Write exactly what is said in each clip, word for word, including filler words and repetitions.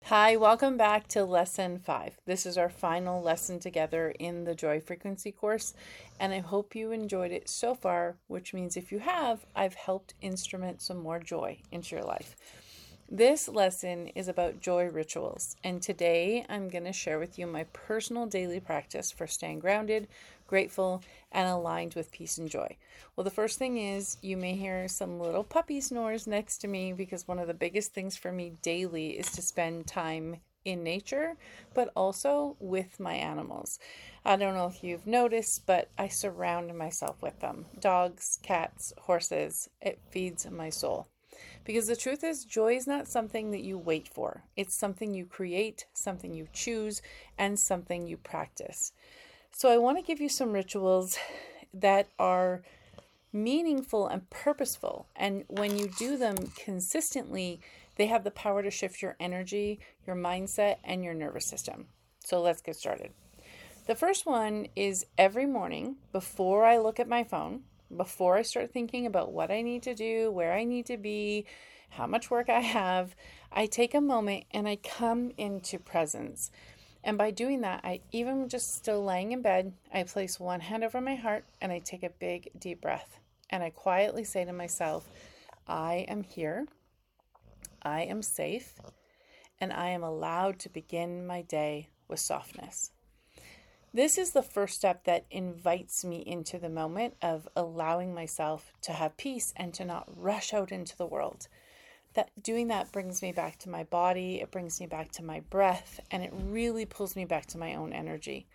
Hi, welcome back to lesson five. This is our final lesson together in the Joy Frequency course, and I hope you enjoyed it so far, which means if you have, I've helped instrument some more joy into your life. This lesson is about joy rituals, and today I'm going to share with you my personal daily practice for staying grounded, grateful, and aligned with peace and joy. Well, the first thing is you may hear some little puppy snores next to me because one of the biggest things for me daily is to spend time in nature, but also with my animals. I don't know if you've noticed, but I surround myself with them. Dogs, cats, horses. It feeds my soul. Because the truth is, joy is not something that you wait for. It's something you create, something you choose, and something you practice. So I want to give you some rituals that are meaningful and purposeful. And when you do them consistently, they have the power to shift your energy, your mindset, and your nervous system. So let's get started. The first one is every morning before I look at my phone, before I start thinking about what I need to do, where I need to be, how much work I have, I take a moment and I come into presence. And by doing that, I even just still laying in bed, I place one hand over my heart and I take a big deep breath. And I quietly say to myself, I am here, I am safe, and I am allowed to begin my day with softness. This is the first step that invites me into the moment of allowing myself to have peace and to not rush out into the world. That doing that brings me back to my body, it brings me back to my breath, and it really pulls me back to my own energy.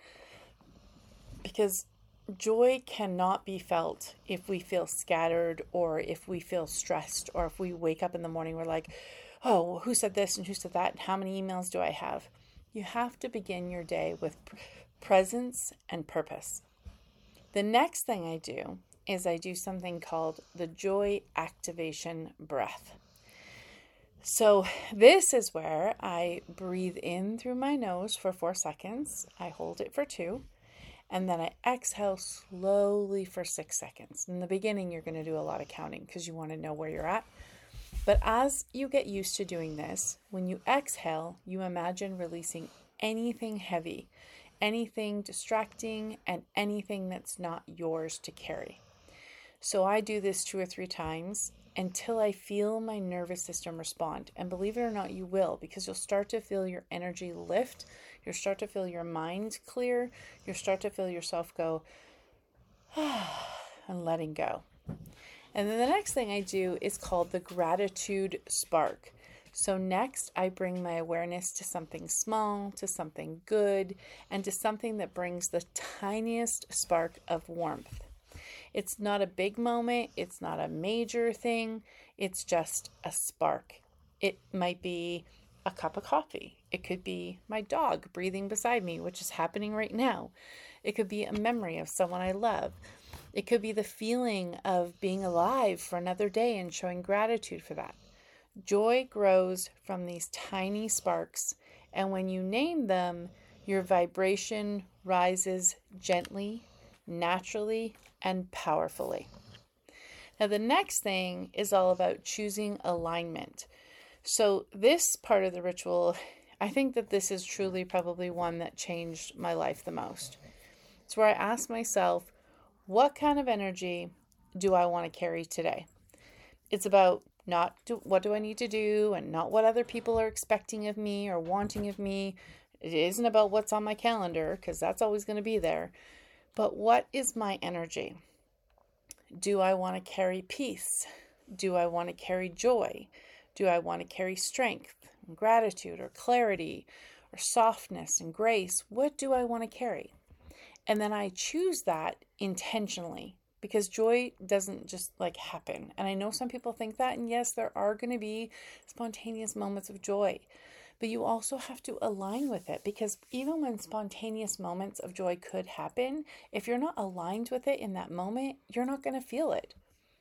Because joy cannot be felt if we feel scattered or if we feel stressed or if we wake up in the morning, we're like, oh, who said this and who said that and how many emails do I have? You have to begin your day with presence and purpose. The next thing I do is I do something called the joy activation breath. So this is where I breathe in through my nose for four seconds. I hold it for two. And then I exhale slowly for six seconds. In the beginning, you're going to do a lot of counting because you want to know where you're at. But as you get used to doing this, when you exhale, you imagine releasing anything heavy, anything distracting, and anything that's not yours to carry. So I do this two or three times until I feel my nervous system respond. And believe it or not, you will, because you'll start to feel your energy lift. You'll start to feel your mind clear. You'll start to feel yourself go, ah, and letting go. And then the next thing I do is called the gratitude spark. So next, I bring my awareness to something small, to something good, and to something that brings the tiniest spark of warmth. It's not a big moment. It's not a major thing. It's just a spark. It might be a cup of coffee. It could be my dog breathing beside me, which is happening right now. It could be a memory of someone I love. It could be the feeling of being alive for another day and showing gratitude for that. Joy grows from these tiny sparks, and when you name them, your vibration rises gently, naturally, and powerfully. Now, the next thing is all about choosing alignment. So this part of the ritual, I think that this is truly probably one that changed my life the most. It's where I ask myself, what kind of energy do I want to carry today? It's about not do, what do I need to do and not what other people are expecting of me or wanting of me. It isn't about what's on my calendar because that's always going to be there. But what is my energy? Do I want to carry peace? Do I want to carry joy? Do I want to carry strength and gratitude or clarity or softness and grace? What do I want to carry? And then I choose that intentionally. Because joy doesn't just like happen. And I know some people think that, and yes, there are going to be spontaneous moments of joy. But you also have to align with it, because even when spontaneous moments of joy could happen, if you're not aligned with it in that moment, you're not going to feel it.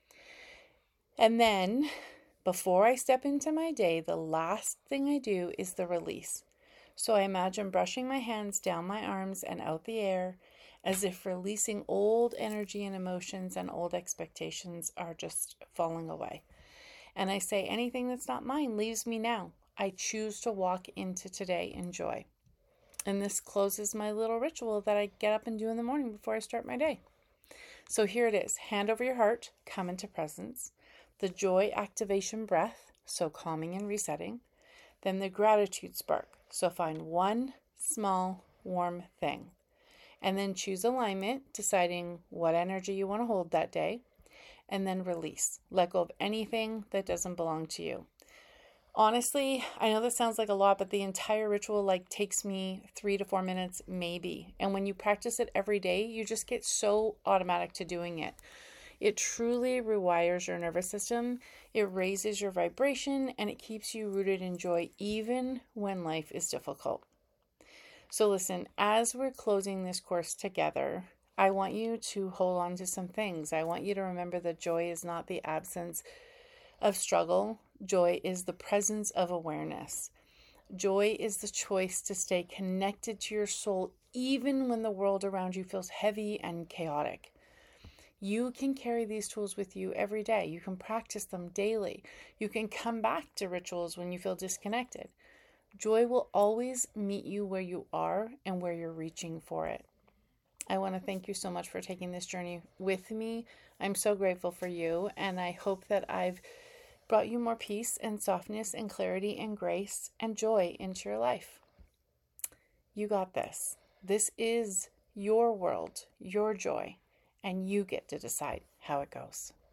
And then before I step into my day, the last thing I do is the release. So I imagine brushing my hands down my arms and out the air, as if releasing old energy and emotions and old expectations are just falling away. And I say, anything that's not mine leaves me now. I choose to walk into today in joy. And this closes my little ritual that I get up and do in the morning before I start my day. So here it is. Hand over your heart, come into presence. The joy activation breath, so calming and resetting. Then the gratitude spark. So find one small, warm thing. And then choose alignment, deciding what energy you want to hold that day. And then release. Let go of anything that doesn't belong to you. Honestly, I know that sounds like a lot, but the entire ritual like takes me three to four minutes, maybe. And when you practice it every day, you just get so automatic to doing it. It truly rewires your nervous system. It raises your vibration and it keeps you rooted in joy even when life is difficult. So listen, as we're closing this course together, I want you to hold on to some things. I want you to remember that joy is not the absence of struggle. Joy is the presence of awareness. Joy is the choice to stay connected to your soul even when the world around you feels heavy and chaotic. You can carry these tools with you every day. You can practice them daily. You can come back to rituals when you feel disconnected. Joy will always meet you where you are and where you're reaching for it. I want to thank you so much for taking this journey with me. I'm so grateful for you, and I hope that I've brought you more peace and softness and clarity and grace and joy into your life. You got this. This is your world, your joy, and you get to decide how it goes.